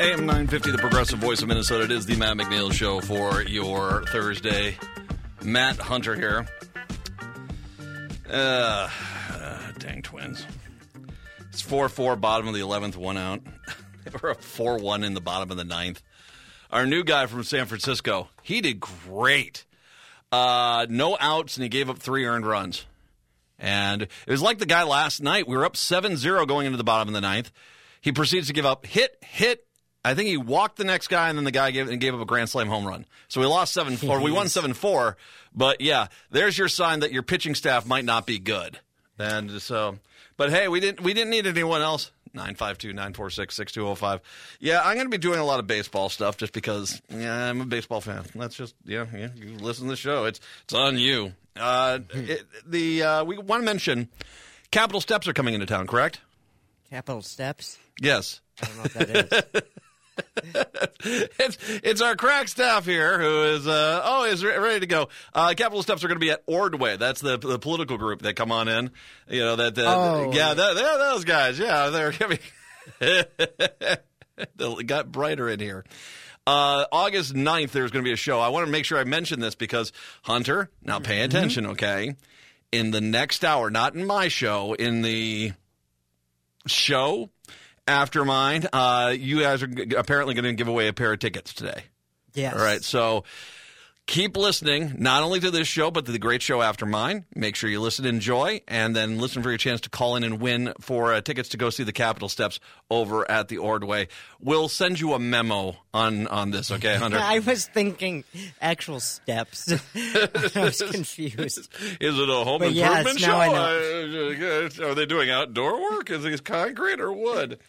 AM 950, the Progressive Voice of Minnesota. It is the Matt McNeil Show for your Thursday. Matt Hunter here. Dang Twins. It's 4-4, bottom of the 11th, one out. We're up 4-1 in the bottom of the 9th. Our new guy from San Francisco, he did great. No outs, and he gave up 3 earned runs. And it was like the guy last night. We were up 7-0 going into the bottom of the 9th. He proceeds to give up hit. I think he walked the next guy, and then the guy gave up a grand slam home run. So we lost 7-4. We won 7-4. But, yeah, there's your sign that your pitching staff might not be good. And so, but, hey, we didn't need anyone else. 952-946-6205. Yeah, I'm going to be doing a lot of baseball stuff just because, I'm a baseball fan. That's just, you listen to the show. It's on you. We want to mention Capitol Steps are coming into town, correct? Capitol Steps? Yes. I don't know what that is. it's our crack staff here who is ready to go. Capitol Steps are going to be at Ordway. That's the political group that come on in. They're those guys. Yeah, they're coming. They got brighter in here. August 9th, there's going to be a show. I want to make sure I mention this because, Hunter, now pay attention, okay? In the next hour, not in my show, in the show after mine, you guys are apparently going to give away a pair of tickets today. Yes. All right, so keep listening, not only to this show, but to the great show after mine. Make sure you listen, enjoy, and then listen for your chance to call in and win for tickets to go see the Capitol Steps over at the Ordway. We'll send you a memo on this, okay, Hunter? I was thinking actual steps. I was confused. Is it a home improvement show? Are they doing outdoor work? Is it concrete or wood?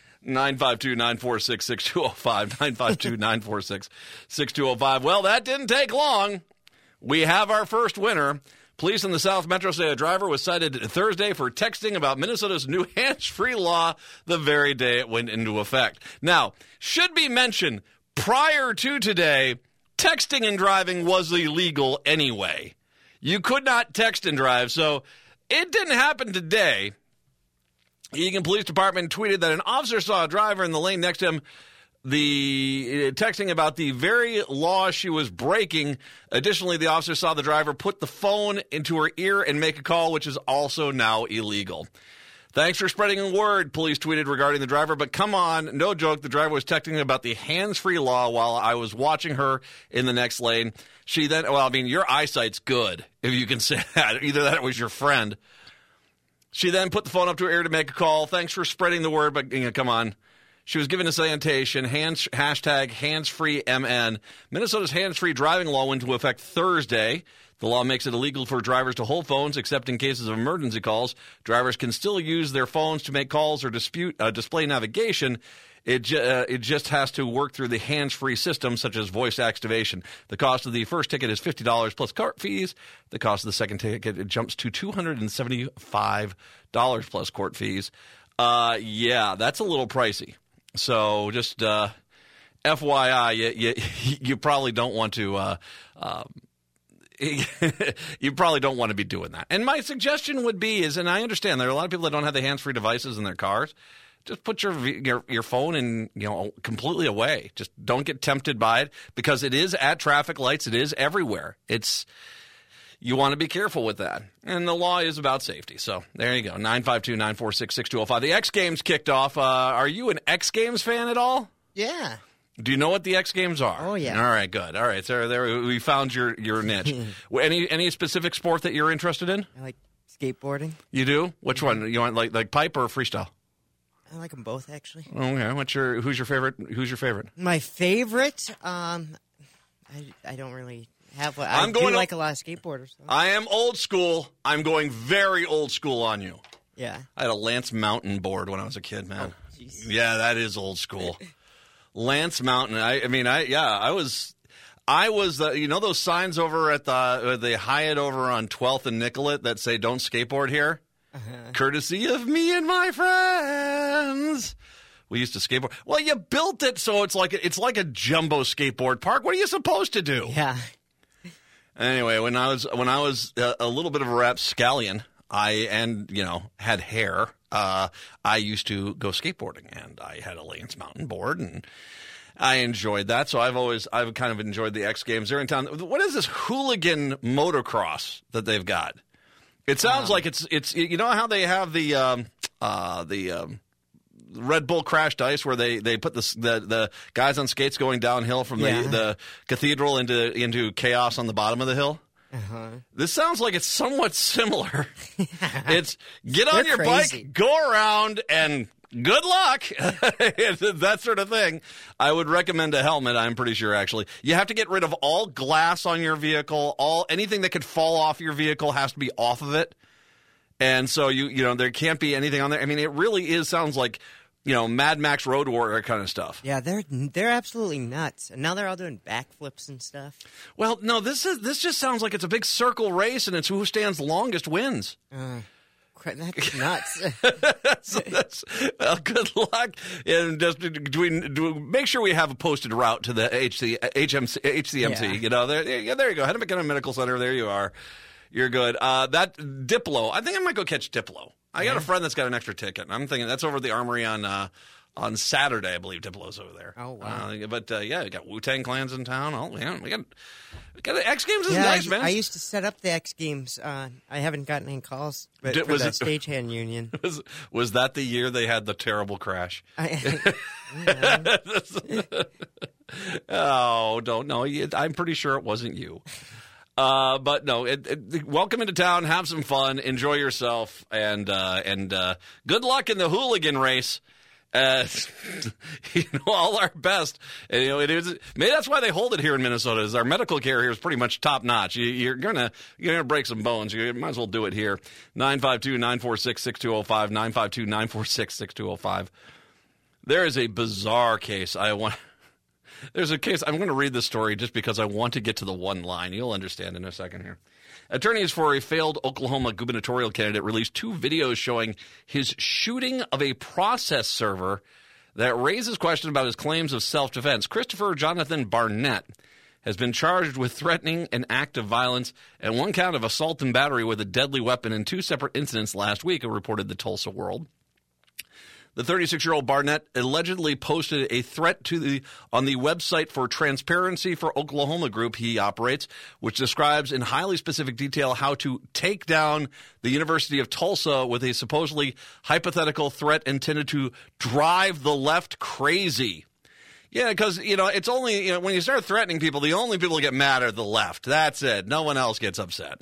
952-946-6205, 952-946-6205. Well, that didn't take long. We have our first winner. Police in the South Metro say a driver was cited Thursday for texting about Minnesota's new hands-free law the very day it went into effect. Now, should be mentioned, prior to today, texting and driving was illegal anyway. You could not text and drive, so it didn't happen today. Eagan Police Department tweeted that an officer saw a driver in the lane next to him texting about the very law she was breaking. Additionally, the officer saw the driver put the phone into her ear and make a call, which is also now illegal. Thanks for spreading the word, police tweeted regarding the driver. But come on, no joke, the driver was texting about the hands-free law while I was watching her in the next lane. She then, your eyesight's good, if you can say that. Either that or it was your friend. She then put the phone up to her ear to make a call. Thanks for spreading the word, but come on. She was given a citation, hashtag handsfreemn. Minnesota's hands-free driving law went into effect Thursday. The law makes it illegal for drivers to hold phones except in cases of emergency calls. Drivers can still use their phones to make calls or display navigation. It just has to work through the hands-free system, such as voice activation. The cost of the first ticket is $50 plus court fees. The cost of the second ticket, it jumps to $275 plus court fees. That's a little pricey. So just FYI, you probably don't want to you probably don't want to be doing that. And my suggestion would be and I understand there are a lot of people that don't have the hands-free devices in their cars. Just put your phone in, completely away. Just don't get tempted by it because it is at traffic lights. It is everywhere. You want to be careful with that. And the law is about safety. So there you go. 952-946-6205. The X Games kicked off. Are you an X Games fan at all? Yeah. Do you know what the X Games are? Oh, yeah. All right, good. All right, so there we found your niche. Any specific sport that you're interested in? I like skateboarding. You do? Which one? You want like pipe or freestyle? I like them both, actually. Okay. Who's your favorite? My favorite? I don't really have one. I do like a lot of skateboarders. Though. I am old school. I'm going very old school on you. Yeah. I had a Lance Mountain board when I was a kid, man. Oh, geez. Yeah, that is old school. Lance Mountain. I was those signs over at the Hyatt over on 12th and Nicollet that say "Don't skateboard here." Courtesy of me and my friends. We used to skateboard. Well, you built it so it's like a jumbo skateboard park. What are you supposed to do? Yeah. Anyway, when I was a little bit of a rapscallion, I had hair. I used to go skateboarding, and I had a Lance mountain board, and I enjoyed that. So I've kind of enjoyed the X Games. They're in town. What is this hooligan motocross that they've got? It sounds like it's you know how they have the Red Bull Crashed Ice, where they put the guys on skates going downhill from the cathedral into chaos on the bottom of the hill. Uh-huh. This sounds like it's somewhat similar. It's get on your bike, go around, and good luck. That sort of thing. I would recommend a helmet, I'm pretty sure, actually. You have to get rid of all glass on your vehicle. Anything that could fall off your vehicle has to be off of it. And so, you know, there can't be anything on there. I mean, it really sounds like, you know, Mad Max Road Warrior kind of stuff. Yeah, they're absolutely nuts. And now they're all doing backflips and stuff. Well, no, this just sounds like it's a big circle race, and it's who stands longest wins. That's nuts. Well, good luck. And just make sure we have a posted route to the HCMC. Yeah. You know, there you go. Head to McKenna Medical Center. There you are. You're good. That Diplo. I think I might go catch Diplo. I got a friend that's got an extra ticket. I'm thinking that's over at the Armory on Saturday, I believe. Diplo's over there. Oh, wow. But we got Wu-Tang Clans in town. Oh, man. We got the X Games is nice, man. I used to set up the X Games. I haven't gotten any calls for the Stagehand Union. Was that the year they had the terrible crash? Oh, don't know. I'm pretty sure it wasn't you. But no, welcome into town, have some fun, enjoy yourself, and good luck in the hooligan race. All our best. And, maybe that's why they hold it here in Minnesota. Is our medical care here is pretty much top notch. You're gonna break some bones. You might as well do it here. 952-946-6205. 952-946-6205. There is a bizarre case. There's a case. I'm going to read this story just because I want to get to the one line. You'll understand in a second here. Attorneys for a failed Oklahoma gubernatorial candidate released 2 videos showing his shooting of a process server that raises questions about his claims of self-defense. Christopher Jonathan Barnett has been charged with threatening an act of violence and 1 count of assault and battery with a deadly weapon in 2 separate incidents last week, reported the Tulsa World. The 36-year-old Barnett allegedly posted a threat on the website for Transparency for Oklahoma group he operates, which describes in highly specific detail how to take down the University of Tulsa with a supposedly hypothetical threat intended to drive the left crazy. Yeah, because, it's only, when you start threatening people, the only people who get mad are the left. That's it. No one else gets upset.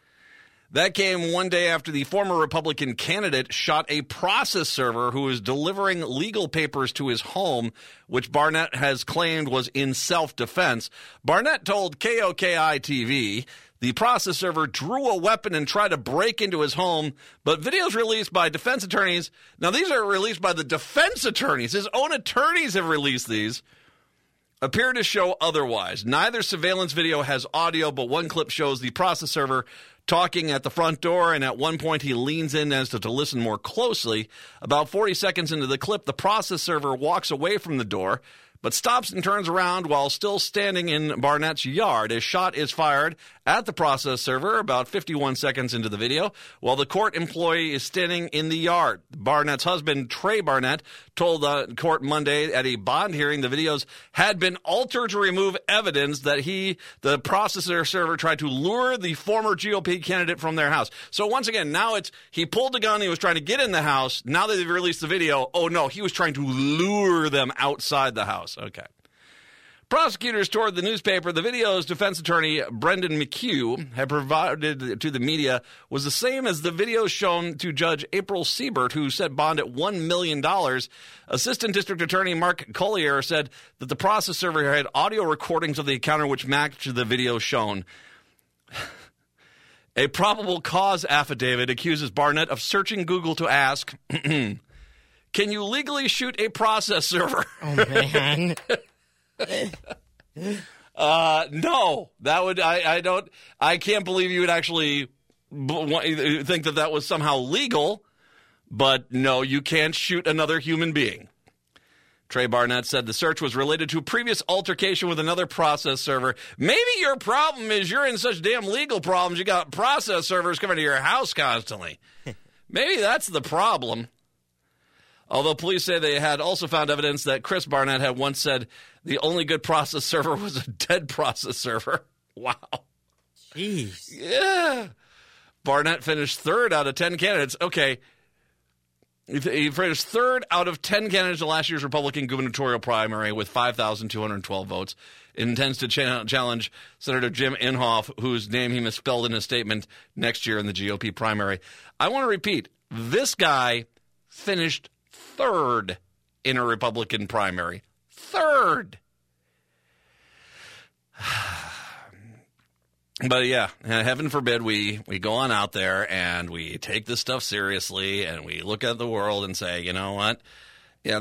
That came 1 day after the former Republican candidate shot a process server who was delivering legal papers to his home, which Barnett has claimed was in self-defense. Barnett told KOKI-TV the process server drew a weapon and tried to break into his home, but videos released by defense attorneys – now, these are released by the defense attorneys. His own attorneys have released these – appear to show otherwise. Neither surveillance video has audio, but one clip shows the process server talking at the front door, and at one point he leans in as to listen more closely. About 40 seconds into the clip, the process server walks away from the door, but stops and turns around while still standing in Barnett's yard. A shot is fired at the process server about 51 seconds into the video, while the court employee is standing in the yard. Barnett's husband, Trey Barnett, told the court Monday at a bond hearing the videos had been altered to remove evidence that the processor server, tried to lure the former GOP candidate from their house. So once again, now he pulled a gun, he was trying to get in the house. Now that they've released the video, oh no, he was trying to lure them outside the house. Okay. Prosecutors told the newspaper the video's defense attorney, Brendan McHugh, had provided to the media was the same as the video shown to Judge April Siebert, who set bond at $1 million. Assistant District Attorney Mark Collier said that the process server had audio recordings of the encounter which matched the video shown. A probable cause affidavit accuses Barnett of searching Google to ask, can you legally shoot a process server? Oh, man. No, that would, I can't believe you would actually think that was somehow legal, but no, you can't shoot another human being. Trey Barnett said the search was related to a previous altercation with another process server. Maybe your problem is you're in such damn legal problems, you got process servers coming to your house constantly. Maybe that's the problem. Although police say they had also found evidence that Chris Barnett had once said the only good process server was a dead process server. Wow. Jeez. Yeah. Barnett finished third out of 10 candidates. Okay. He finished third out of 10 candidates in last year's Republican gubernatorial primary with 5,212 votes. It intends to challenge Senator Jim Inhofe, whose name he misspelled in his statement, next year in the GOP primary. I want to repeat, this guy finished third in a Republican primary. Third. But yeah, heaven forbid we go on out there and we take this stuff seriously and we look at the world and say, you know what? Yeah,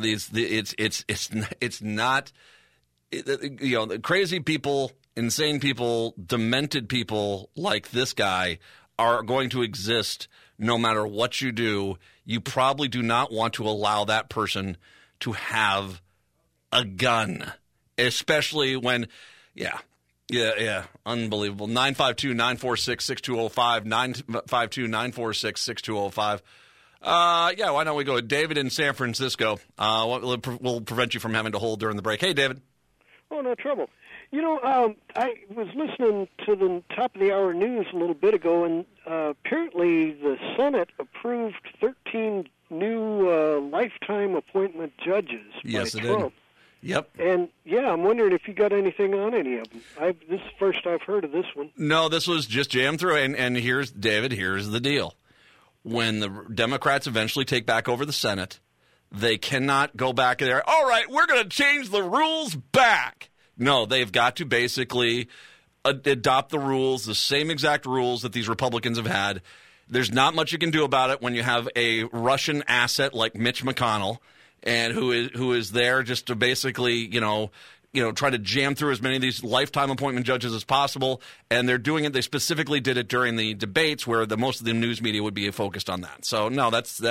it's not, you know, crazy people, insane people, demented people like this guy are going to exist no matter what you do. You probably do not want to allow that person to have a gun, especially when, yeah, unbelievable. 952-946-6205, 952-946-6205. Yeah, why don't we go with David in San Francisco? What will prevent you from having to hold during the break? Hey, David. Oh, no trouble. You know, I was listening to the top of the hour news a little bit ago, and apparently the Senate approved 13 new lifetime appointment judges by Trump. Did. Yep. And, yeah, I'm wondering if you got anything on any of them. This is the first I've heard of this one. No, this was just jammed through. And here's, David, here's the deal. When the Democrats eventually take back over the Senate, they cannot go back there, all right, we're going to change the rules back. No, they've got to basically adopt the rules, the same exact rules that these Republicans have had. There's not much you can do about it when you have a Russian asset like Mitch McConnell, and who is there just to basically, you know, try to jam through as many of these lifetime appointment judges as possible. And they're doing it. They specifically did it during the debates where most of the news media would be focused on that. So no, this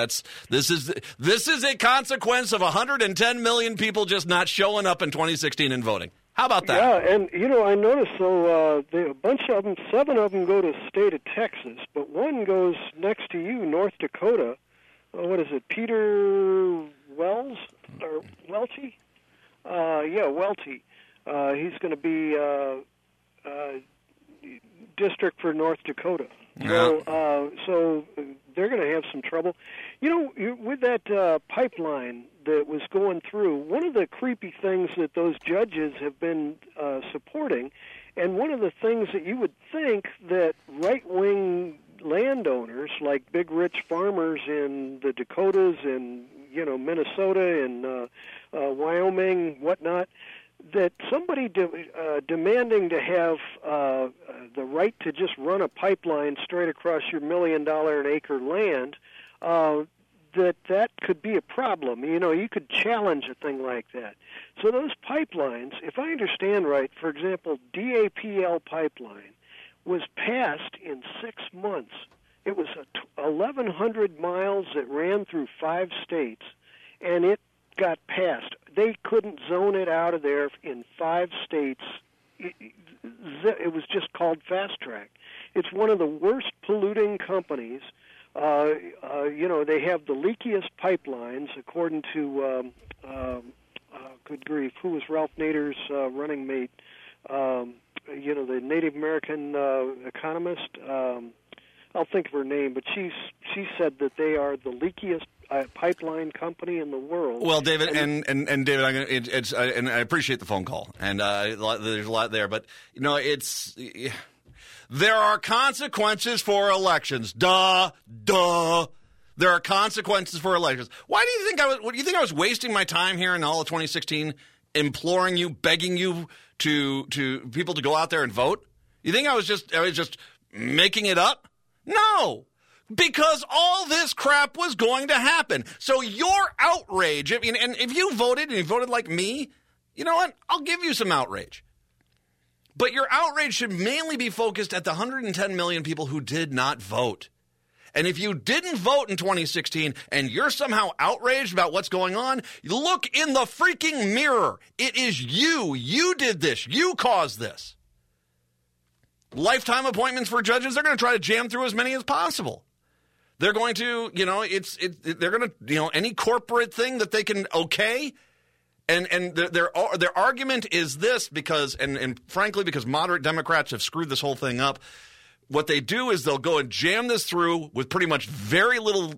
is a consequence of 110 million people just not showing up in 2016 and voting. How about that? Yeah, and, you know, I noticed, though, a bunch of them, 7 of them go to the state of Texas, but one goes next to you, North Dakota. What is it, Peter Wells or Welty? Welty. He's going to be district for North Dakota. Yeah. So they're going to have some trouble. You know, with that pipeline that was going through, one of the creepy things that those judges have been supporting, and one of the things that you would think that right-wing landowners, like big rich farmers in the Dakotas and, you know, Minnesota and Wyoming, whatnot, that somebody demanding to have the right to just run a pipeline straight across your $1 million an acre land, that could be a problem. You know, you could challenge a thing like that. So those pipelines, if I understand right, for example, DAPL pipeline was passed in 6 months. It was 1,100 miles that ran through 5 states, and it got passed. They couldn't zone it out of there in 5 states. It was just called Fast Track. It's one of the worst polluting companies. You know, they have the leakiest pipelines, according to, good grief, who was Ralph Nader's running mate? You know, the Native American economist. I'll think of her name, but she said that they are the leakiest pipeline company in the world. Well, David, and David, and I appreciate the phone call, and there's a lot there, but you know, there are consequences for elections. Duh. There are consequences for elections. Why do you think I was wasting my time here in all of 2016, imploring you, begging you to people to go out there and vote? You think I was just making it up? No. Because all this crap was going to happen. So your outrage, and if you voted and you voted like me, you know what? I'll give you some outrage. But your outrage should mainly be focused at the 110 million people who did not vote. And if you didn't vote in 2016 and you're somehow outraged about what's going on, look in the freaking mirror. It is you. You did this. You caused this. Lifetime appointments for judges, they're going to try to jam through as many as possible. They're going to, they're going to, any corporate thing that they can okay. And their argument is this because, and frankly, because moderate Democrats have screwed this whole thing up. What they do is they'll go and jam this through with pretty much very little,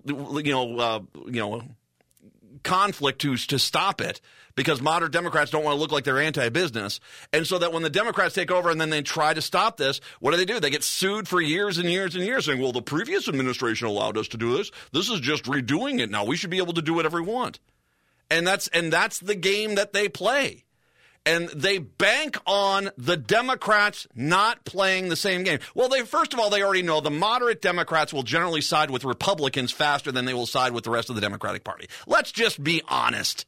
conflict to stop it, because moderate Democrats don't want to look like they're anti-business. And so that when the Democrats take over and then they try to stop this, what do? They get sued for years and years and years, saying, well, the previous administration allowed us to do this. This is just redoing it now. We should be able to do whatever we want. And that's the game that they play. And they bank on the Democrats not playing the same game. Well, first of all, they already know the moderate Democrats will generally side with Republicans faster than they will side with the rest of the Democratic Party. Let's just be honest.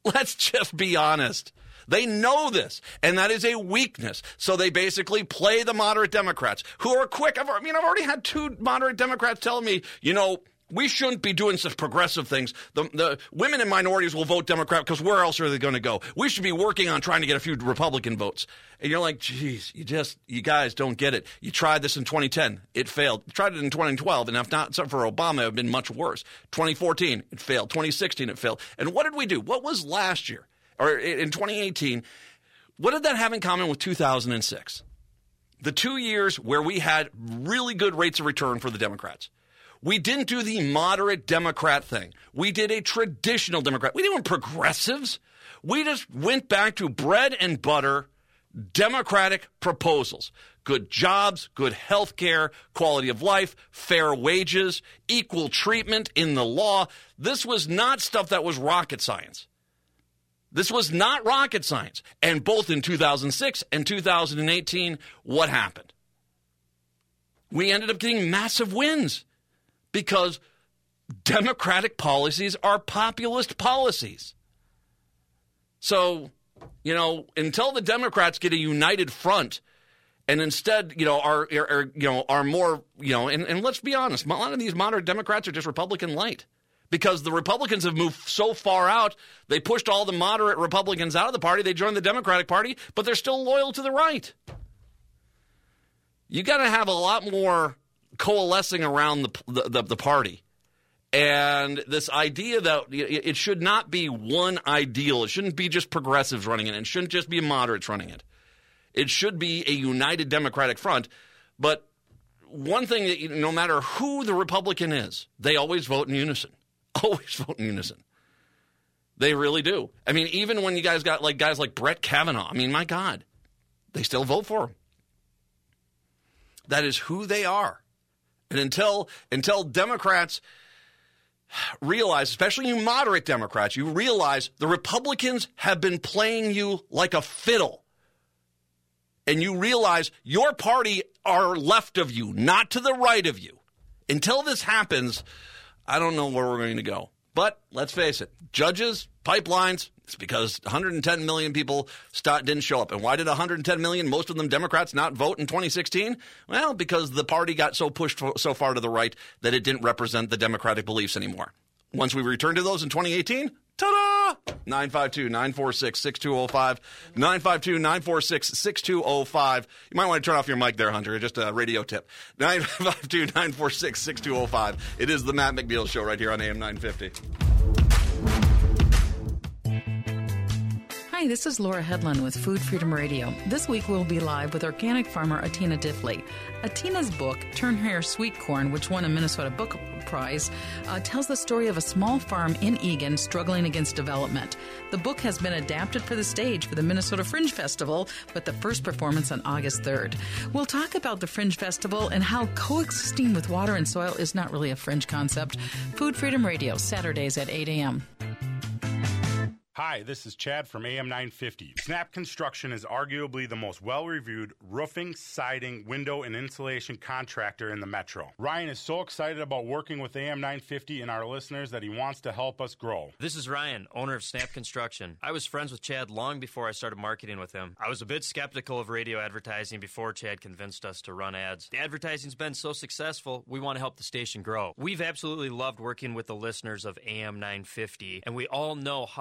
They know this, and that is a weakness. So they basically play the moderate Democrats, who are quick. I've already had 2 moderate Democrats telling me, we shouldn't be doing such progressive things. The women and minorities will vote Democrat because where else are they going to go? We should be working on trying to get a few Republican votes. And you're like, geez, you guys don't get it. You tried this in 2010. It failed. You tried it in 2012, and if not for Obama, it would have been much worse. 2014, it failed. 2016, it failed. And what did we do? What was last year? Or in 2018, what did that have in common with 2006? The 2 years where we had really good rates of return for the Democrats. We didn't do the moderate Democrat thing. We did a traditional Democrat. We didn't want progressives. We just went back to bread and butter Democratic proposals. Good jobs, good health care, quality of life, fair wages, equal treatment in the law. This was not stuff that was rocket science. This was not rocket science. And both in 2006 and 2018, what happened? We ended up getting massive wins. Because Democratic policies are populist policies. So, until the Democrats get a united front and instead, are more, and let's be honest, a lot of these moderate Democrats are just Republican light. Because the Republicans have moved so far out, they pushed all the moderate Republicans out of the party, they joined the Democratic Party, but they're still loyal to the right. You got to have a lot more coalescing around the party. And this idea that it should not be one ideal. It shouldn't be just progressives running it. It shouldn't just be moderates running it. It should be a united Democratic front. But one thing that, no matter who the Republican is, they always vote in unison. Always vote in unison. They really do. I mean, even when you guys got guys like Brett Kavanaugh, my God, they still vote for him. That is who they are. And until Democrats realize, especially you moderate Democrats, you realize the Republicans have been playing you like a fiddle. And you realize your party are left of you, not to the right of you. Until this happens, I don't know where we're going to go. But let's face it, judges, pipelines, it's because 110 million people didn't show up. And why did 110 million, most of them Democrats, not vote in 2016? Well, because the party got so pushed so far to the right that it didn't represent the Democratic beliefs anymore. Once we return to those in 2018, ta-da! 952-946-6205. 952-946-6205. You might want to turn off your mic there, Hunter. Just a radio tip. 952-946-6205. It is the Matt McNeil Show right here on AM 950. Hi, this is Laura Headland with Food Freedom Radio. This week we'll be live with organic farmer Atina Diffley. Atina's book, Turn Here Sweet Corn, which won a Minnesota Book Prize, tells the story of a small farm in Eagan struggling against development. The book has been adapted for the stage for the Minnesota Fringe Festival, with the first performance on August 3rd. We'll talk about the Fringe Festival and how coexisting with water and soil is not really a fringe concept. Food Freedom Radio, Saturdays at 8 a.m. Hi, this is Chad from AM 950. Snap Construction is arguably the most well-reviewed roofing, siding, window, and insulation contractor in the metro. Ryan is so excited about working with AM 950 and our listeners that he wants to help us grow. This is Ryan, owner of Snap Construction. I was friends with Chad long before I started marketing with him. I was a bit skeptical of radio advertising before Chad convinced us to run ads. The advertising's been so successful, we want to help the station grow. We've absolutely loved working with the listeners of AM 950, and we all know how extreme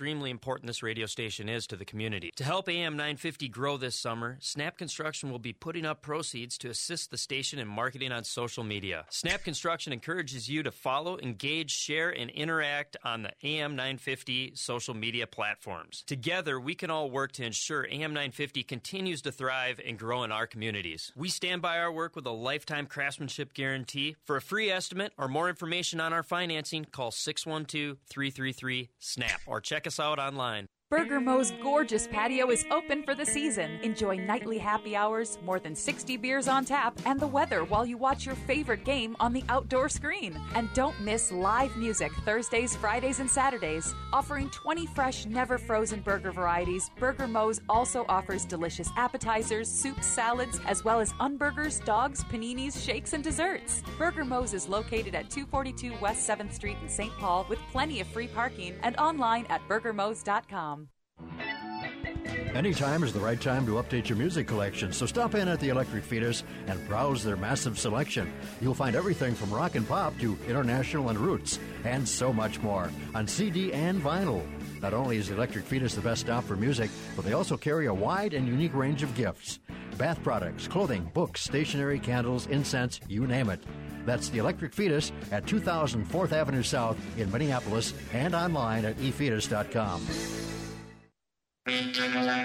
extremely important this radio station is to the community. To help AM 950 grow this summer, Snap Construction will be putting up proceeds to assist the station in marketing on social media. Snap Construction encourages you to follow, engage, share, and interact on the AM 950 social media platforms. Together, we can all work to ensure AM 950 continues to thrive and grow in our communities. We stand by our work with a lifetime craftsmanship guarantee. For a free estimate or more information on our financing, call 612-333-SNAP or check us out online. Burger Mo's gorgeous patio is open for the season. Enjoy nightly happy hours, more than 60 beers on tap, and the weather while you watch your favorite game on the outdoor screen. And don't miss live music Thursdays, Fridays, and Saturdays. Offering 20 fresh, never-frozen burger varieties, Burger Mo's also offers delicious appetizers, soups, salads, as well as unburgers, dogs, paninis, shakes, and desserts. Burger Mo's is located at 242 West 7th Street in St. Paul with plenty of free parking and online at burgermos.com. Anytime is the right time to update your music collection, so stop in at the Electric Fetus and browse their massive selection. You'll find everything from rock and pop to international and roots, and so much more on CD and vinyl. Not only is the Electric Fetus the best stop for music, but they also carry a wide and unique range of gifts. Bath products, clothing, books, stationery, candles, incense, you name it. That's the Electric Fetus at 2000 4th Avenue South in Minneapolis and online at efetus.com. AM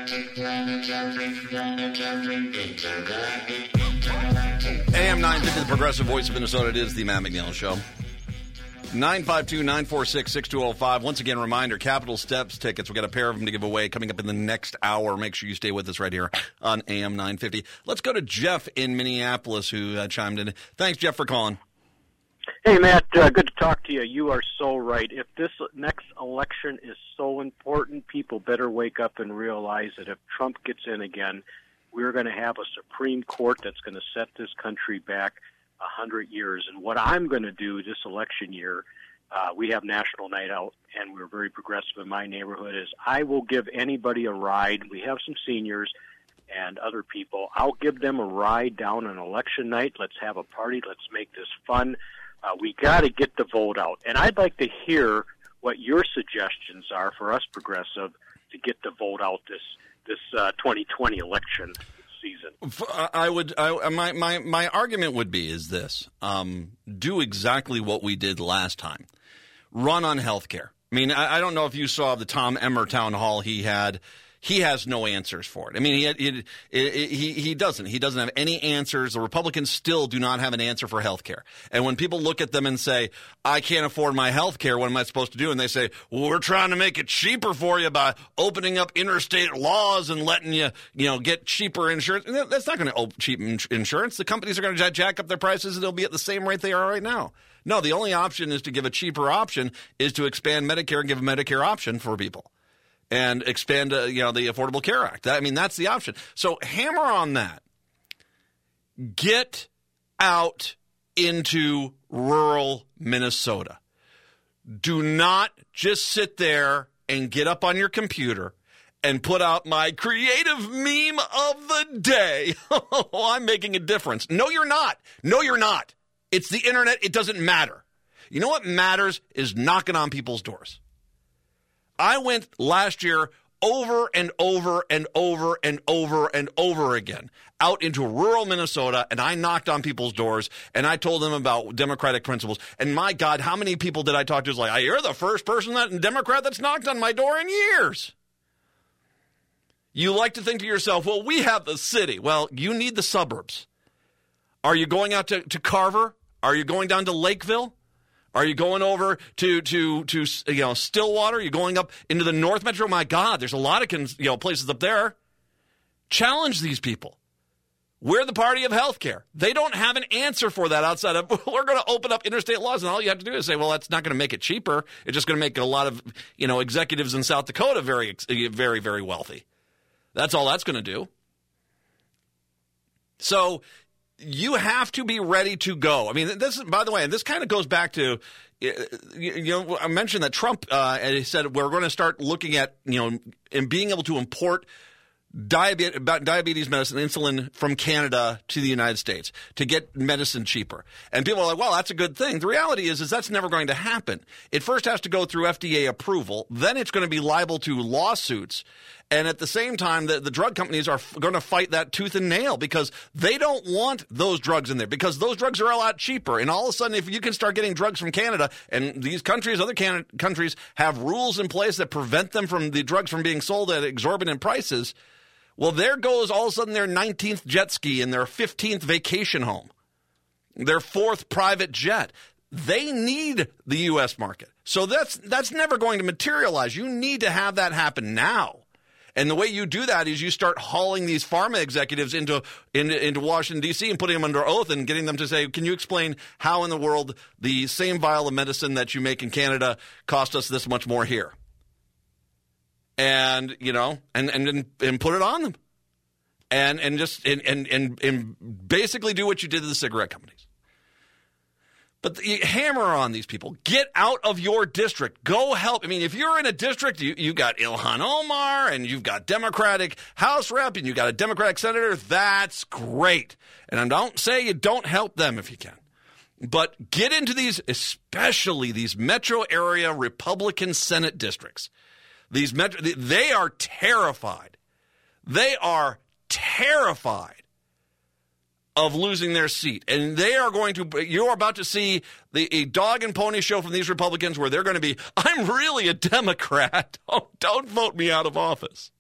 950, the progressive voice of Minnesota. It is the Matt McNeil Show. 952-946-6205. Once again, reminder, Capital Steps tickets. We've got a pair of them to give away coming up in the next hour. Make sure you stay with us right here on AM 950. Let's go to Jeff in Minneapolis who chimed in. Thanks, Jeff, for calling. Hey, Matt, good to talk to you. You are so right. If this next election is so important, people better wake up and realize that if Trump gets in again, we're going to have a Supreme Court that's going to set this country back 100 years. And what I'm going to do this election year, we have National Night Out, and we're very progressive in my neighborhood, is I will give anybody a ride. We have some seniors and other people. I'll give them a ride down on election night. Let's have a party. Let's make this fun. We got to get the vote out. And I'd like to hear what your suggestions are for us progressive to get the vote out this 2020 election season. My argument would be is this. Do exactly what we did last time. Run on health care. I mean, I don't know if you saw the Tom Emmer town hall he had. He has no answers for it. I mean, he doesn't. He doesn't have any answers. The Republicans still do not have an answer for health care. And when people look at them and say, I can't afford my health care, what am I supposed to do? And they say, well, we're trying to make it cheaper for you by opening up interstate laws and letting you get cheaper insurance. That's not going to cheap insurance. The companies are going to jack up their prices and they'll be at the same rate they are right now. No, the only option is to give a cheaper option is to expand Medicare and give a Medicare option for people. And expand, the Affordable Care Act. That's the option. So hammer on that. Get out into rural Minnesota. Do not just sit there and get up on your computer and put out my creative meme of the day. I'm making a difference. No, you're not. No, you're not. It's the internet. It doesn't matter. You know what matters is knocking on people's doors. I went last year over and over and over and over and over again out into rural Minnesota, and I knocked on people's doors, and I told them about democratic principles. And my God, how many people did I talk to? It's like, you're the first person Democrat that's knocked on my door in years. You like to think to yourself, well, we have the city. Well, you need the suburbs. Are you going out to Carver? Are you going down to Lakeville? Are you going over to Stillwater? Are you going up into the North Metro? My God, there's a lot of places up there. Challenge these people. We're the party of health care. They don't have an answer for that outside of, we're going to open up interstate laws, and all you have to do is say, well, that's not going to make it cheaper. It's just going to make a lot of executives in South Dakota very, very, very wealthy. That's all that's going to do. So you have to be ready to go. I mean, this, by the way, this kind of goes back to, I mentioned that Trump said we're going to start looking at, and being able to import diabetes medicine, insulin from Canada to the United States to get medicine cheaper. And people are like, well, that's a good thing. The reality is that's never going to happen. It first has to go through FDA approval. Then it's going to be liable to lawsuits. And at the same time, the drug companies are going to fight that tooth and nail because they don't want those drugs in there because those drugs are a lot cheaper. And all of a sudden, if you can start getting drugs from Canada, and these countries, other countries have rules in place that prevent them from the drugs from being sold at exorbitant prices, well, there goes all of a sudden their 19th jet ski and their 15th vacation home, their 4th private jet. They need the U.S. market. So that's never going to materialize. You need to have that happen now. And the way you do that is you start hauling these pharma executives into Washington, D.C. and putting them under oath and getting them to say, can you explain how in the world the same vial of medicine that you make in Canada cost us this much more here? And, and put it on them. And basically do what you did to the cigarette companies. But you hammer on these people. Get out of your district. Go help. I mean, if you're in a district, you got Ilhan Omar, and you've got Democratic House rep, and you got a Democratic senator. That's great. And I don't say you don't help them if you can. But get into these, especially these metro area Republican Senate districts. They are terrified. They are terrified of losing their seat. And you're about to see a dog and pony show from these Republicans where they're going to be, I'm really a Democrat. Don't vote me out of office.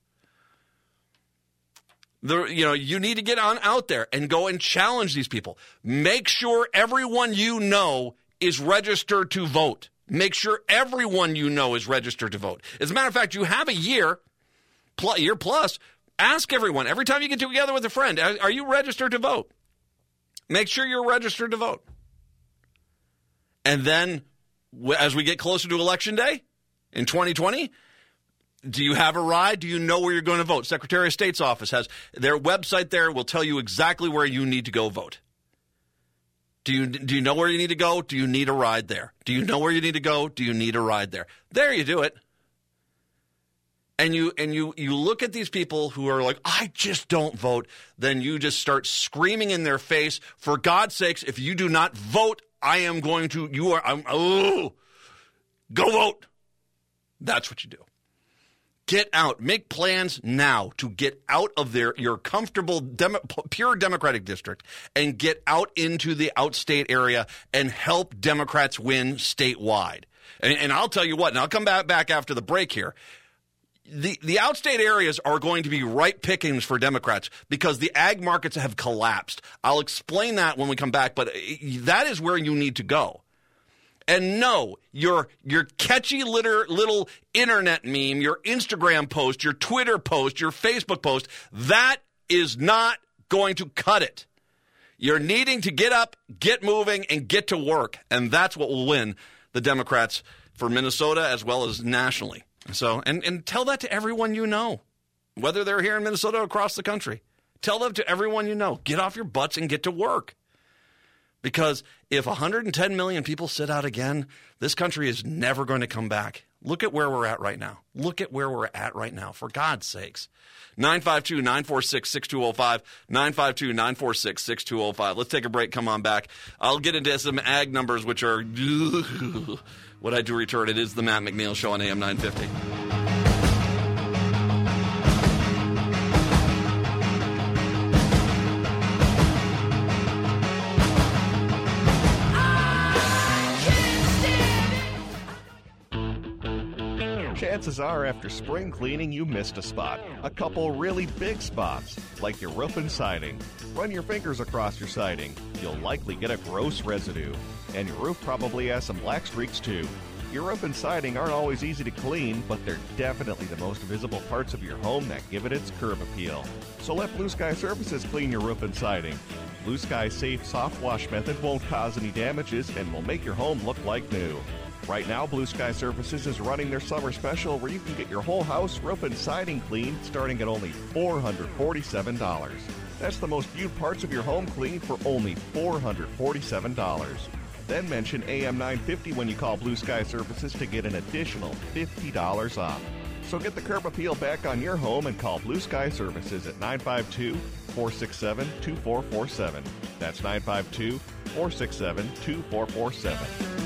You need to get on out there and go and challenge these people. Make sure everyone you know is registered to vote. Make sure everyone you know is registered to vote. As a matter of fact, you have a year plus. Ask everyone, every time you get together with a friend, are you registered to vote? Make sure you're registered to vote. And then, as we get closer to Election Day in 2020, do you have a ride? Do you know where you're going to vote? Secretary of State's office has their website there will tell you exactly where you need to go vote. Do you know where you need to go? Do you need a ride there? Do you know where you need to go? Do you need a ride there? There you do it. And you look at these people who are like, I just don't vote. Then you just start screaming in their face, for God's sakes, if you do not vote, go vote. That's what you do. Get out. Make plans now to get out of your comfortable pure Democratic district and get out into the outstate area and help Democrats win statewide. And I'll tell you what, and I'll come back after the break here. The outstate areas are going to be ripe pickings for Democrats because the ag markets have collapsed. I'll explain that when we come back, but that is where you need to go. And no, your catchy little internet meme, your Instagram post, your Twitter post, your Facebook post, that is not going to cut it. You're needing to get up, get moving, and get to work. And that's what will win the Democrats for Minnesota as well as nationally. So, and tell that to everyone you know, whether they're here in Minnesota or across the country. Tell them to everyone you know. Get off your butts and get to work. Because if 110 million people sit out again, this country is never going to come back. Look at where we're at right now. Look at where we're at right now, for God's sakes. 952-946-6205, 952-946-6205. Let's take a break. Come on back. I'll get into some ag numbers, which are what I do return. It is the Matt McNeil Show on AM 950. Chances are after spring cleaning you missed a spot. A couple really big spots, like your roof and siding. Run your fingers across your siding. You'll likely get a gross residue. And your roof probably has some black streaks too. Your roof and siding aren't always easy to clean, but they're definitely the most visible parts of your home that give it its curb appeal. So let Blue Sky Services clean your roof and siding. Blue Sky's safe soft wash method won't cause any damages and will make your home look like new. Right now, Blue Sky Services is running their summer special where you can get your whole house, roof, and siding cleaned starting at only $447. That's the most viewed parts of your home cleaned for only $447. Then mention AM 950 when you call Blue Sky Services to get an additional $50 off. So get the curb appeal back on your home and call Blue Sky Services at 952-467-2447. That's 952-467-2447.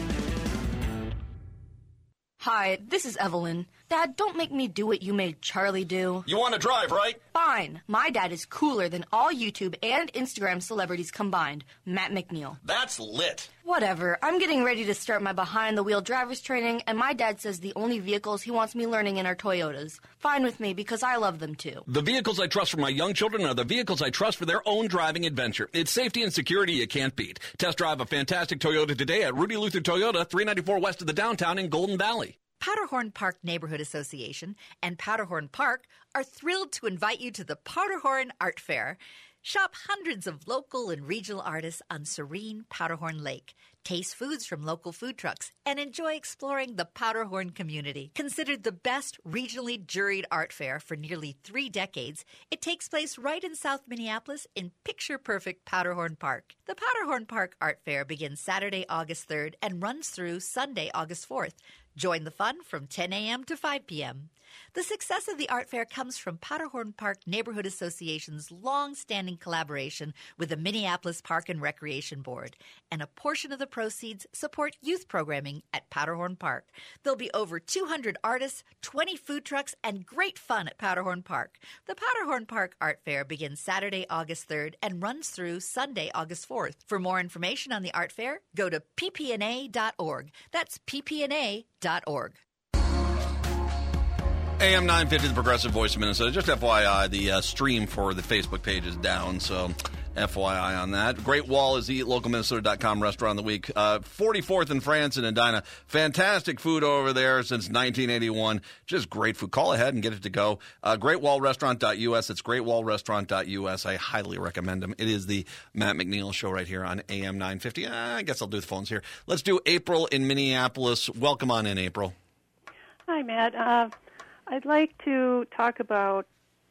Hi, this is Evelyn. Dad, don't make me do what you made Charlie do. You want to drive, right? Fine. My dad is cooler than all YouTube and Instagram celebrities combined. Matt McNeil. That's lit. Whatever. I'm getting ready to start my behind-the-wheel driver's training, and my dad says the only vehicles he wants me learning in are Toyotas. Fine with me, because I love them too. The vehicles I trust for my young children are the vehicles I trust for their own driving adventure. It's safety and security you can't beat. Test drive a fantastic Toyota today at Rudy Luther Toyota, 394 west of the downtown in Golden Valley. Powderhorn Park Neighborhood Association and Powderhorn Park are thrilled to invite you to the Powderhorn Art Fair. Shop hundreds of local and regional artists on serene Powderhorn Lake. Taste foods from local food trucks and enjoy exploring the Powderhorn community. Considered the best regionally juried art fair for nearly 3 decades, it takes place right in South Minneapolis in picture-perfect Powderhorn Park. The Powderhorn Park Art Fair begins Saturday, August 3rd and runs through Sunday, August 4th. Join the fun from 10 a.m. to 5 p.m. The success of the art fair comes from Powderhorn Park Neighborhood Association's long-standing collaboration with the Minneapolis Park and Recreation Board, and a portion of the proceeds support youth programming at Powderhorn Park. There'll be over 200 artists, 20 food trucks, and great fun at Powderhorn Park. The Powderhorn Park Art Fair begins Saturday, August 3rd and runs through Sunday, August 4th. For more information on the art fair, go to ppna.org. That's ppna.org. AM 950, the Progressive Voice of Minnesota. Just FYI, the stream for the Facebook page is down, so FYI on that. Great Wall is the localminnesota.com restaurant of the week. 44th in France in Edina. Fantastic food over there since 1981. Just great food. Call ahead and get it to go. GreatWallRestaurant.us. It's GreatWallRestaurant.us. I highly recommend them. It is the Matt McNeil Show right here on AM 950. I guess I'll do the phones here. Let's do April in Minneapolis. Welcome on in, April. Hi, Matt. I'd like to talk about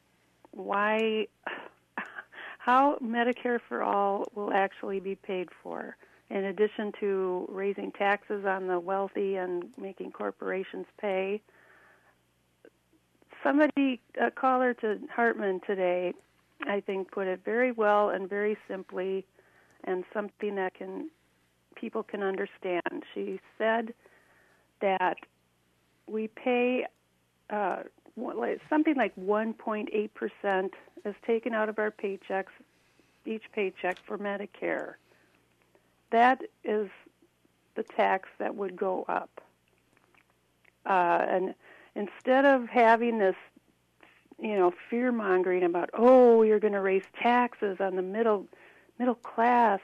how Medicare for All will actually be paid for, in addition to raising taxes on the wealthy and making corporations pay. Somebody, a caller to Hartman today, I think put it very well and very simply, and something that people can understand. She said that we pay something like 1.8% is taken out of our paychecks, each paycheck for Medicare. That is the tax that would go up. And instead of having this, fear-mongering about, you're going to raise taxes on the middle class,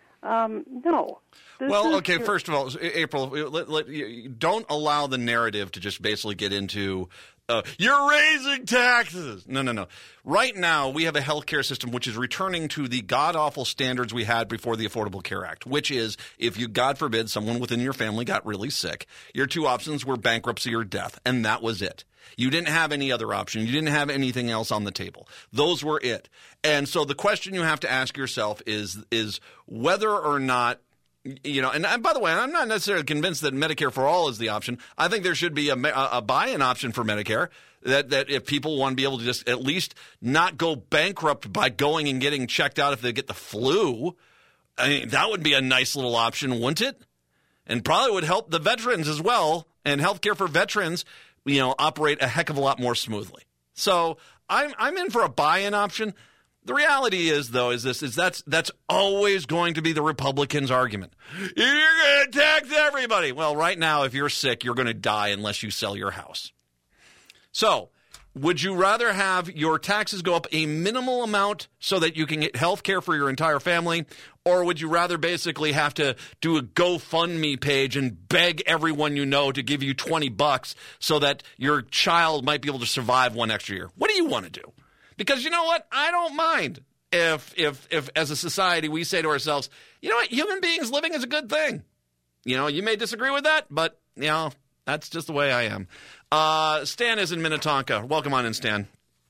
no. Well, okay, first of all, April, don't allow the narrative to just basically get into, you're raising taxes. No. Right now, we have a healthcare system which is returning to the god-awful standards we had before the Affordable Care Act, which is if you, God forbid, someone within your family got really sick, your 2 options were bankruptcy or death, and that was it. You didn't have any other option. You didn't have anything else on the table. Those were it. And so the question you have to ask yourself is whether or not, and by the way, I'm not necessarily convinced that Medicare for All is the option. I think there should be a buy-in option for Medicare, that if people want to be able to just at least not go bankrupt by going and getting checked out if they get the flu. I mean, that would be a nice little option, wouldn't it? And probably would help the veterans as well, and healthcare for veterans operate a heck of a lot more smoothly. So I'm in for a buy-in option. The reality is, though, that's always going to be the Republicans' argument. You're going to tax everybody. Well, right now, if you're sick, you're going to die unless you sell your house. So would you rather have your taxes go up a minimal amount so that you can get health care for your entire family, or would you rather basically have to do a GoFundMe page and beg everyone you know to give you $20 so that your child might be able to survive one extra year? What do you want to do? Because you know what? I don't mind if as a society we say to ourselves, you know what? Human beings living is a good thing. You may disagree with that, but, that's just the way I am. Stan is in Minnetonka. Welcome on in, Stan.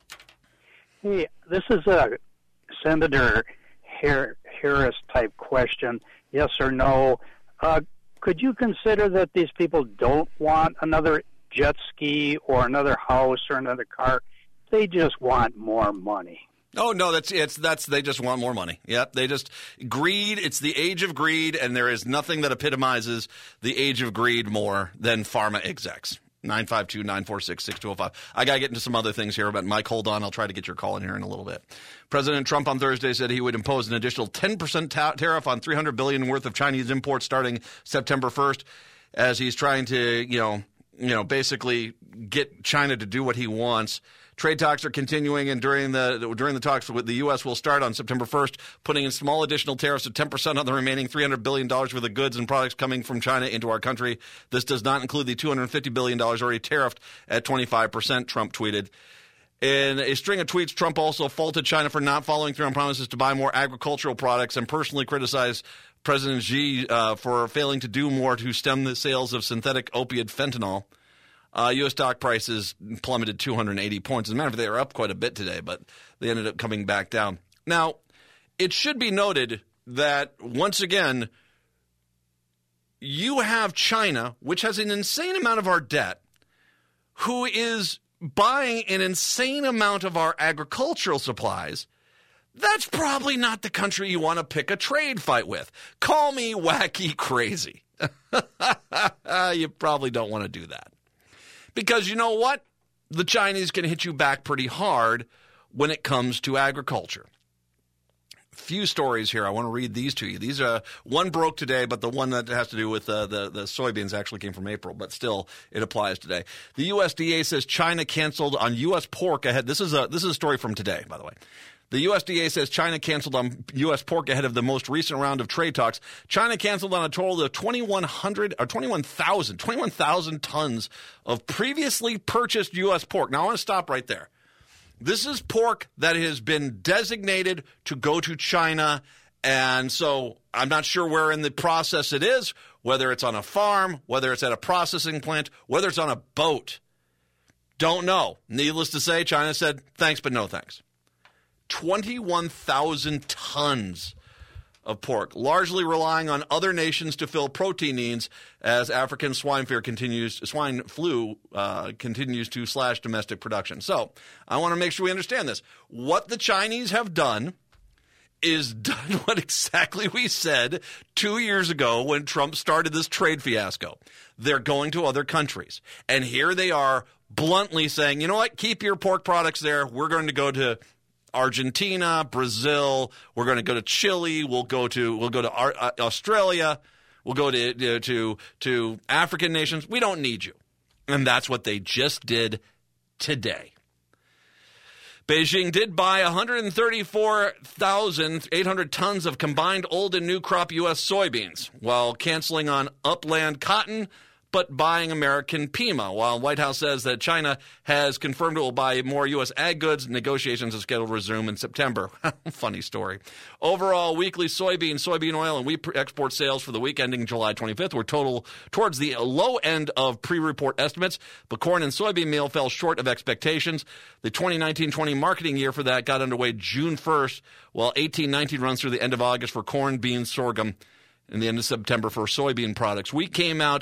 Hey, this is a Senator Harris-type question, yes or no. Could you consider that these people don't want another jet ski or another house or another car. They just want more money. Oh no, they just want more money. Yep, greed. It's the age of greed, and there is nothing that epitomizes the age of greed more than pharma execs. 952-946-6205. I got to get into some other things here, but Mike, hold on. I'll try to get your call in here in a little bit. President Trump on Thursday said he would impose an additional 10% tariff on $300 billion worth of Chinese imports starting September 1st, as he's trying to, basically get China to do what he wants. Trade talks are continuing, and during the talks, the U.S. will start on September 1st, putting in small additional tariffs of 10% on the remaining $300 billion worth of goods and products coming from China into our country. This does not include the $250 billion already tariffed at 25%, Trump tweeted. In a string of tweets, Trump also faulted China for not following through on promises to buy more agricultural products and personally criticized President Xi for failing to do more to stem the sales of synthetic opiate fentanyl. U.S. stock prices plummeted 280 points. As a matter of fact, they were up quite a bit today, but they ended up coming back down. Now, it should be noted that, once again, you have China, which has an insane amount of our debt, who is buying an insane amount of our agricultural supplies. That's probably not the country you want to pick a trade fight with. Call me wacky crazy. You probably don't want to do that. Because you know what? The Chinese can hit you back pretty hard when it comes to agriculture. Few stories here. I want to read these to you. These are one broke today, but the one that has to do with the soybeans actually came from April, but still it applies today. The USDA says China canceled on U.S. pork ahead. This is a story from today, by the way. The USDA says China canceled on U.S. pork ahead of the most recent round of trade talks. China canceled on a total of 21,000 tons of previously purchased U.S. pork. Now, I want to stop right there. This is pork that has been designated to go to China, and so I'm not sure where in the process it is, whether it's on a farm, whether it's at a processing plant, whether it's on a boat. Don't know. Needless to say, China said thanks, but no thanks. 21,000 tons of pork, largely relying on other nations to fill protein needs as African swine flu continues to slash domestic production. So I want to make sure we understand this. What the Chinese have done is done what exactly we said 2 years ago when Trump started this trade fiasco. They're going to other countries. And here they are bluntly saying, you know what, keep your pork products there. We're going to go to Argentina, Brazil. We're going to go to Chile. We'll go to Australia. We'll go to African nations. We don't need you, and that's what they just did today. Beijing did buy 134,800 tons of combined old and new crop U.S. soybeans, while canceling on upland cotton, but buying American Pima, while White House says that China has confirmed it will buy more U.S. ag goods. Negotiations are scheduled to resume in September. Funny story. Overall, weekly soybean oil, and wheat export sales for the week ending July 25th were total towards the low end of pre-report estimates, but corn and soybean meal fell short of expectations. The 2019-20 marketing year for that got underway June 1st, while 18-19 runs through the end of August for corn, beans, sorghum, and the end of September for soybean products. Wheat came out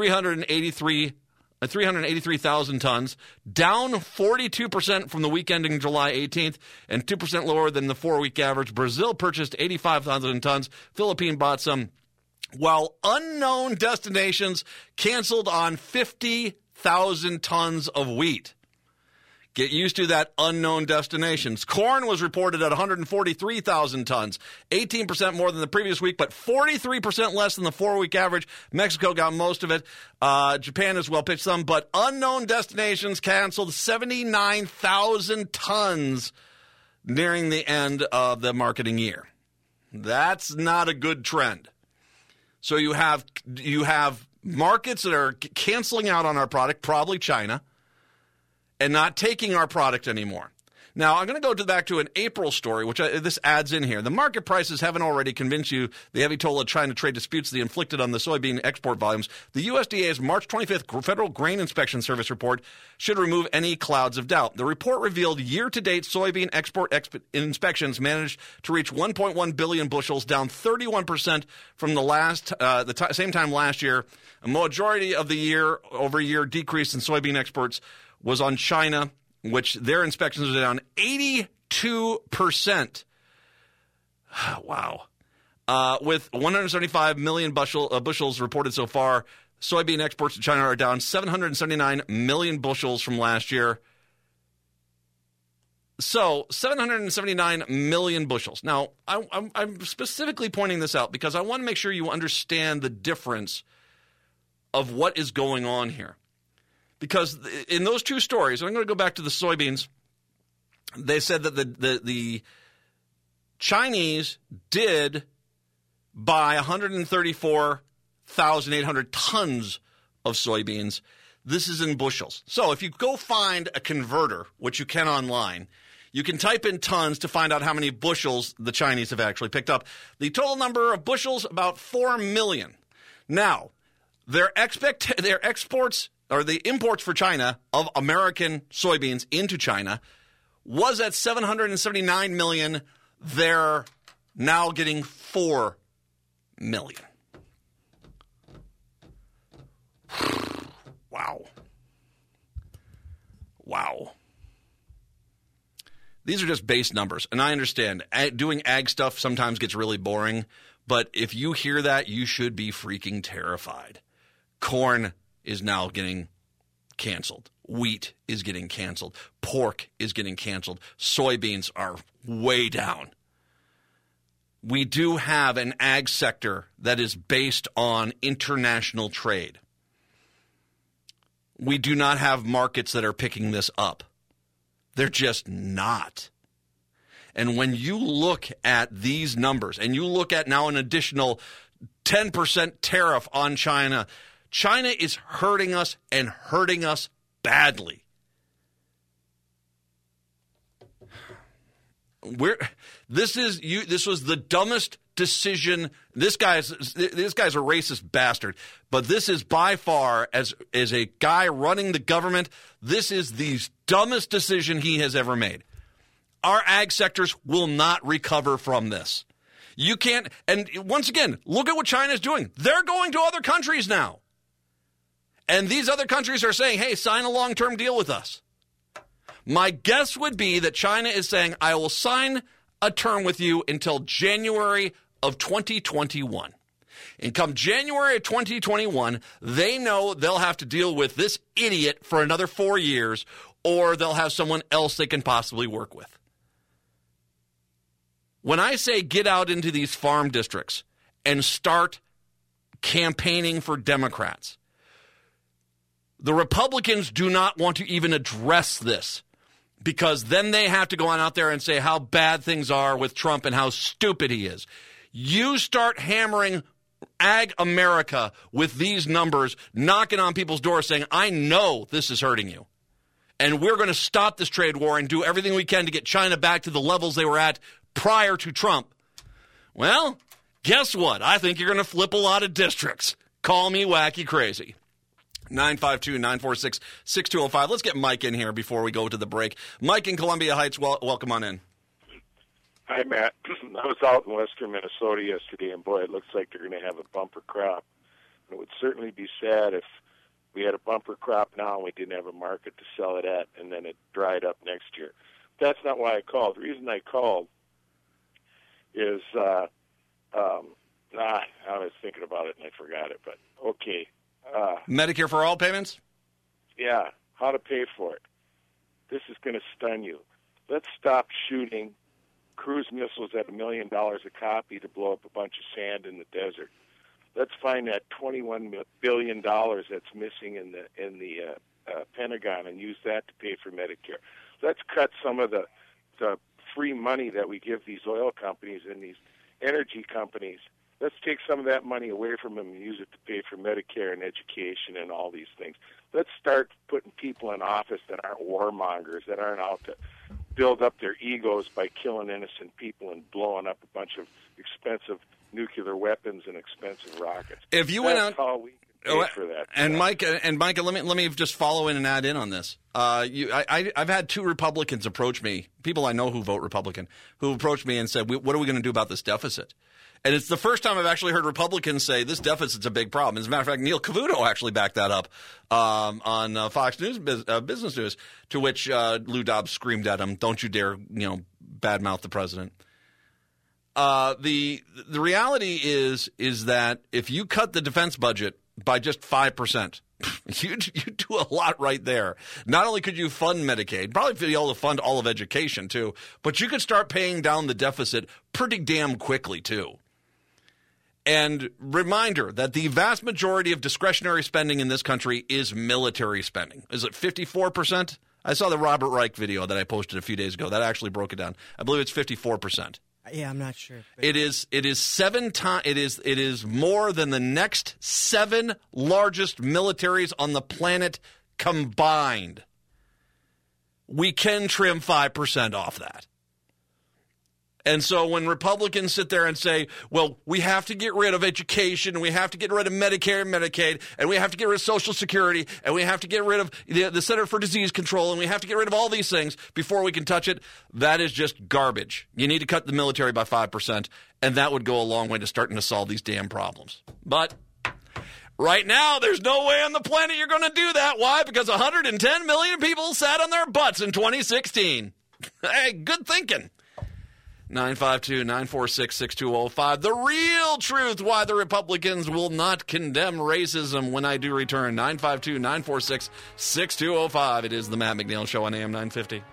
383,000 tons, down 42% from the week ending July 18th, and 2% lower than the 4-week average. Brazil purchased 85,000 tons. Philippines bought some, while unknown destinations canceled on 50,000 tons of wheat. Get used to that unknown destinations. Corn was reported at 143,000 tons, 18% more than the previous week, but 43% less than the 4-week average. Mexico got most of it. Japan as well pitched some, but unknown destinations canceled 79,000 tons nearing the end of the marketing year. That's not a good trend. So you have markets that are canceling out on our product, probably China, and not taking our product anymore. Now, I'm going to go back to an April story, which this adds in here. The market prices haven't already convinced you the heavy toll of China trade disputes the inflicted on the soybean export volumes. The USDA's March 25th Federal Grain Inspection Service report should remove any clouds of doubt. The report revealed year-to-date soybean export inspections managed to reach 1.1 billion bushels, down 31% from the same time last year. A majority of the year-over-year decrease in soybean exports was on China, which their inspections are down 82%. Wow. With 175 million bushels reported so far, soybean exports to China are down 779 million bushels from last year. So, 779 million bushels. Now, I'm specifically pointing this out because I want to make sure you understand the difference of what is going on here. Because in those two stories, and I'm going to go back to the soybeans, they said that the Chinese did buy 134,800 tons of soybeans. This is in bushels. So if you go find a converter, which you can online, you can type in tons to find out how many bushels the Chinese have actually picked up. The total number of bushels, about 4 million. Now, their exports or the imports for China of American soybeans into China was at 779 million. They're now getting 4 million. Wow. These are just base numbers, and I understand. Doing ag stuff sometimes gets really boring, but if you hear that, you should be freaking terrified. Corn is now getting canceled. Wheat is getting canceled. Pork is getting canceled. Soybeans are way down. We do have an ag sector that is based on international trade. We do not have markets that are picking this up. They're just not. And when you look at these numbers, and you look at now an additional 10% tariff on China, China is hurting us and hurting us badly. This was the dumbest decision. This guy's a racist bastard, but this is by far, as a guy running the government, this is the dumbest decision he has ever made. Our ag sectors will not recover from this. You can't, and once again, look at what China's doing. They're going to other countries now. And these other countries are saying, hey, sign a long-term deal with us. My guess would be that China is saying, I will sign a term with you until January of 2021. And come January of 2021, they know they'll have to deal with this idiot for another 4 years, or they'll have someone else they can possibly work with. When I say get out into these farm districts and start campaigning for Democrats, the Republicans do not want to even address this, because then they have to go on out there and say how bad things are with Trump and how stupid he is. You start hammering Ag America with these numbers, knocking on people's doors saying, I know this is hurting you, and we're going to stop this trade war and do everything we can to get China back to the levels they were at prior to Trump. Well, guess what? I think you're going to flip a lot of districts. Call me wacky crazy. 952-946-6205. Let's get Mike in here before we go to the break. Mike in Columbia Heights, welcome on in. Hi, Matt. I was out in western Minnesota yesterday, and boy, it looks like they're going to have a bumper crop. It would certainly be sad if we had a bumper crop now and we didn't have a market to sell it at, and then it dried up next year. That's not why I called. The reason I called is, I was thinking about it and I forgot it, but okay. Medicare for all payments? Yeah, how to pay for it. This is going to stun you. Let's stop shooting cruise missiles at $1 million a copy to blow up a bunch of sand in the desert. Let's find that $21 billion that's missing in the Pentagon and use that to pay for Medicare. Let's cut some of the free money that we give these oil companies and these energy companies. Let's take some of that money away from them and use it to pay for Medicare and education and all these things. Let's start putting people in office that aren't warmongers, that aren't out to build up their egos by killing innocent people and blowing up a bunch of expensive nuclear weapons and expensive rockets. If you That's went out, how we can pay for that. And Micah, let me just follow in and add in on this. I've had 2 Republicans approach me, people I know who vote Republican, who approached me and said, "What are we going to do about this deficit?" And it's the first time I've actually heard Republicans say this deficit's a big problem. As a matter of fact, Neil Cavuto actually backed that up on Fox News Business News, to which Lou Dobbs screamed at him, "Don't you dare, badmouth the president." The reality is that if you cut the defense budget by just 5%, you do a lot right there. Not only could you fund Medicaid, probably be able to fund all of education too, but you could start paying down the deficit pretty damn quickly too. And reminder that the vast majority of discretionary spending in this country is military spending. Is it 54%? I saw the Robert Reich video that I posted a few days ago. That actually broke it down. I believe it's 54%. Yeah, I'm not sure. It is 7 times. It is more than the next 7 largest militaries on the planet combined. We can trim 5% off that. And so when Republicans sit there and say, well, we have to get rid of education, we have to get rid of Medicare and Medicaid, and we have to get rid of Social Security, and we have to get rid of the Center for Disease Control, and we have to get rid of all these things before we can touch it, that is just garbage. You need to cut the military by 5%, and that would go a long way to starting to solve these damn problems. But right now, there's no way on the planet you're going to do that. Why? Because 110 million people sat on their butts in 2016. Hey, good thinking. 952-946-6205. The real truth why the Republicans will not condemn racism when I do return. 952-946-6205. It is the Matt McNeil Show on AM 950.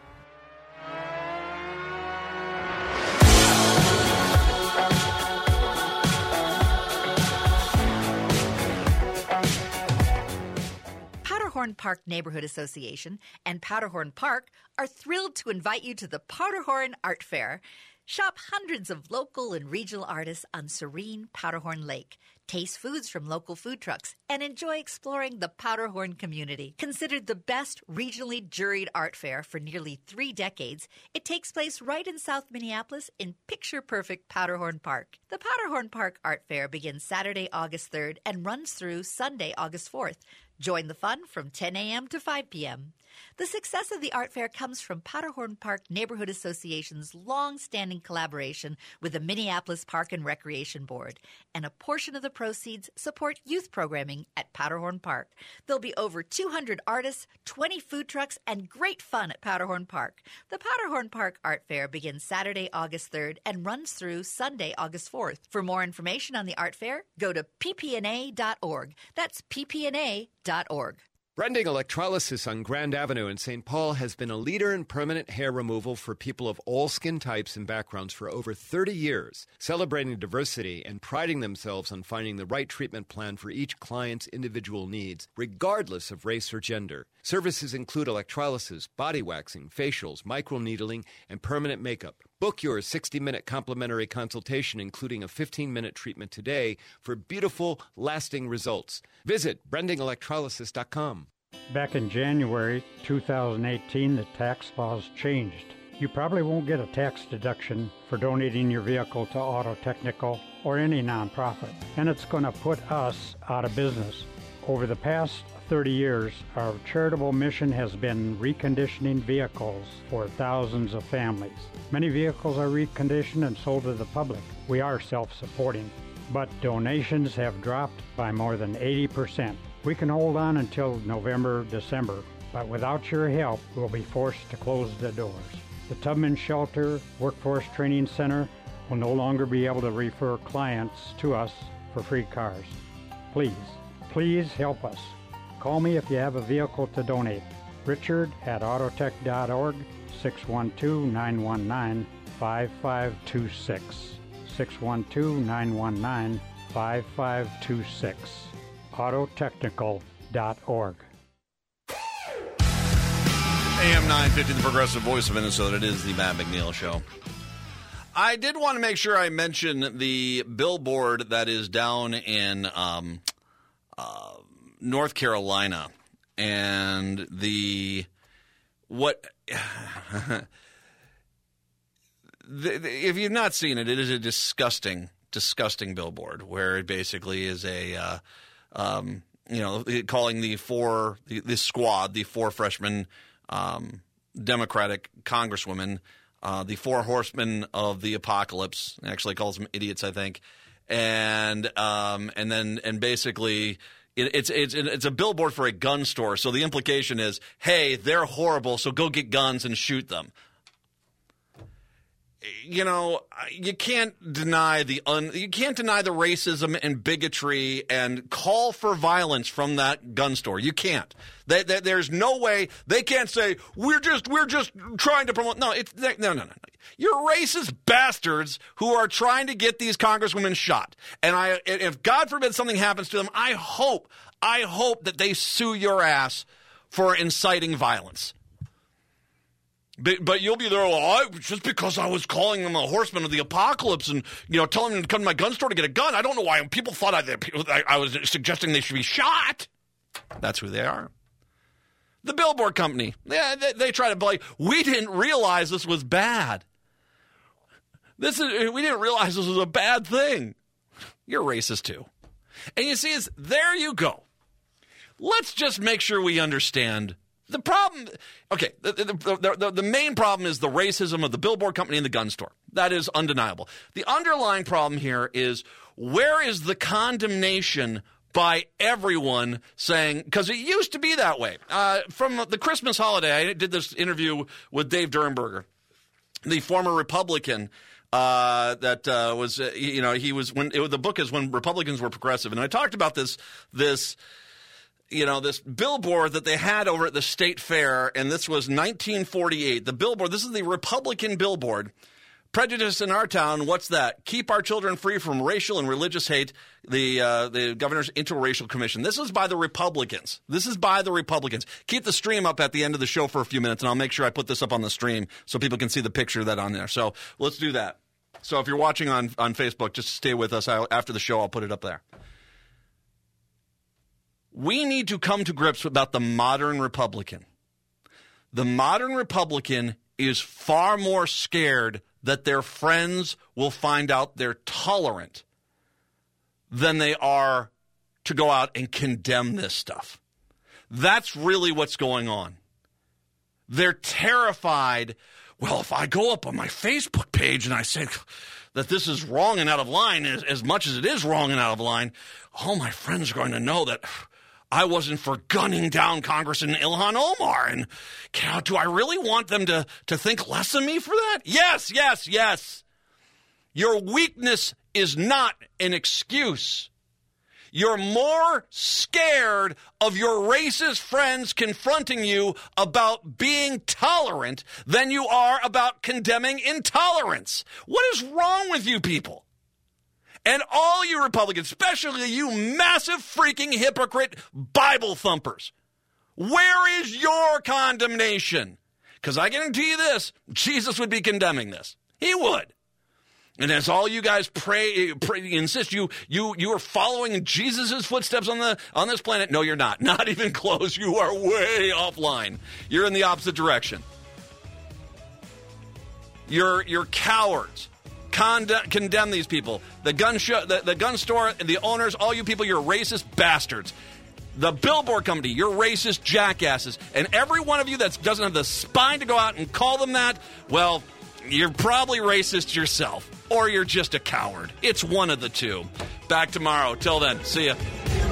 Powderhorn Park Neighborhood Association and Powderhorn Park are thrilled to invite you to the Powderhorn Art Fair. Shop hundreds of local and regional artists on serene Powderhorn Lake. Taste foods from local food trucks and enjoy exploring the Powderhorn community. Considered the best regionally juried art fair for nearly 3 decades, it takes place right in South Minneapolis in picture-perfect Powderhorn Park. The Powderhorn Park Art Fair begins Saturday, August 3rd and runs through Sunday, August 4th. Join the fun from 10 a.m. to 5 p.m. The success of the art fair comes from Powderhorn Park Neighborhood Association's long-standing collaboration with the Minneapolis Park and Recreation Board, and a portion of the proceeds support youth programming at Powderhorn Park. There'll be over 200 artists, 20 food trucks, and great fun at Powderhorn Park. The Powderhorn Park Art Fair begins Saturday, August 3rd and runs through Sunday, August 4th. For more information on the art fair, go to ppna.org. That's ppna.org. Brending Electrolysis on Grand Avenue in St. Paul has been a leader in permanent hair removal for people of all skin types and backgrounds for over 30 years, celebrating diversity and priding themselves on finding the right treatment plan for each client's individual needs, regardless of race or gender. Services include electrolysis, body waxing, facials, microneedling, and permanent makeup. Book your 60-minute complimentary consultation, including a 15-minute treatment today for beautiful, lasting results. Visit BrendingElectrolysis.com. Back in January 2018, the tax laws changed. You probably won't get a tax deduction for donating your vehicle to Auto Technical or any nonprofit, and it's going to put us out of business. Over the past 30 years, our charitable mission has been reconditioning vehicles for thousands of families. Many vehicles are reconditioned and sold to the public. We are self-supporting, but donations have dropped by more than 80%. We can hold on until November, December, but without your help, we'll be forced to close the doors. The Tubman Shelter Workforce Training Center will no longer be able to refer clients to us for free cars. Please help us. Call me if you have a vehicle to donate. Richard at Autotech.org, 612-919-5526. 612-919-5526. Autotechnical.org. AM 950, the progressive voice of Minnesota. It is the Matt McNeil Show. I did want to make sure I mention the billboard that is down in North Carolina, and if you've not seen it, it is a disgusting billboard where it basically is a, calling the four freshmen Democratic congresswomen, the four horsemen of the apocalypse. It actually calls them idiots, I think, and basically. It's a billboard for a gun store, so the implication is, hey, they're horrible, so go get guns and shoot them. You can't deny the racism and bigotry and call for violence from that gun store. You can't. There's no way they can't say we're just trying to promote. No. You're racist bastards who are trying to get these congresswomen shot. And if God forbid something happens to them, I hope that they sue your ass for inciting violence. But you'll be there, just because I was calling them a horseman of the apocalypse and, telling them to come to my gun store to get a gun. I don't know why people thought I was suggesting they should be shot. That's who they are. The billboard company, they try to play, we didn't realize this was bad. We didn't realize this was a bad thing. You're racist too. And you see, there you go. Let's just make sure we understand the problem. Okay, the main problem is the racism of the billboard company and the gun store. That is undeniable. The underlying problem here is, where is the condemnation by everyone saying, because it used to be that way. From the Christmas holiday, I did this interview with Dave Durenberger, the former Republican the book is When Republicans Were Progressive. And I talked about this billboard that they had over at the State Fair, and this was 1948. The billboard, this is the Republican billboard. Prejudice in our town, what's that? Keep our children free from racial and religious hate, the governor's interracial commission. This is by the Republicans. Keep the stream up at the end of the show for a few minutes, and I'll make sure I put this up on the stream so people can see the picture of that on there. So let's do that. So if you're watching on Facebook, just stay with us. After the show, I'll put it up there. We need to come to grips about the modern Republican. The modern Republican is far more scared that their friends will find out they're tolerant than they are to go out and condemn this stuff. That's really what's going on. They're terrified. Well, if I go up on my Facebook page and I say that this is wrong and out of line, as much as it is wrong and out of line, all my friends are going to know that I wasn't for gunning down Congressman Ilhan Omar. And do I really want them to think less of me for that? Yes. Your weakness is not an excuse. You're more scared of your racist friends confronting you about being tolerant than you are about condemning intolerance. What is wrong with you people? And all you Republicans, especially you massive freaking hypocrite Bible thumpers, where is your condemnation? Because I guarantee you this, Jesus would be condemning this. He would. And as all you guys pray insist you are following Jesus' footsteps on this planet. No, you're not. Not even close. You are way offline. You're in the opposite direction. You're cowards. Condemn these people. The gun store, the owners, all you people, you're racist bastards. The billboard company, you're racist jackasses. And every one of you that doesn't have the spine to go out and call them that, well, you're probably racist yourself. Or you're just a coward. It's one of the two. Back tomorrow. Till then, see ya.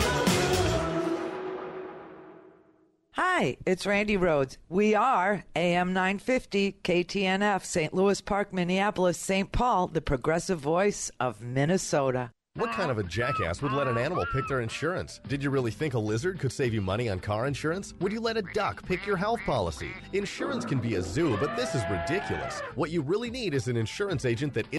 Hi, it's Randy Rhodes. We are AM 950 KTNF, St. Louis Park, Minneapolis, St. Paul, the progressive voice of Minnesota. What kind of a jackass would let an animal pick their insurance? Did you really think a lizard could save you money on car insurance? Would you let a duck pick your health policy? Insurance can be a zoo, but this is ridiculous. What you really need is an insurance agent that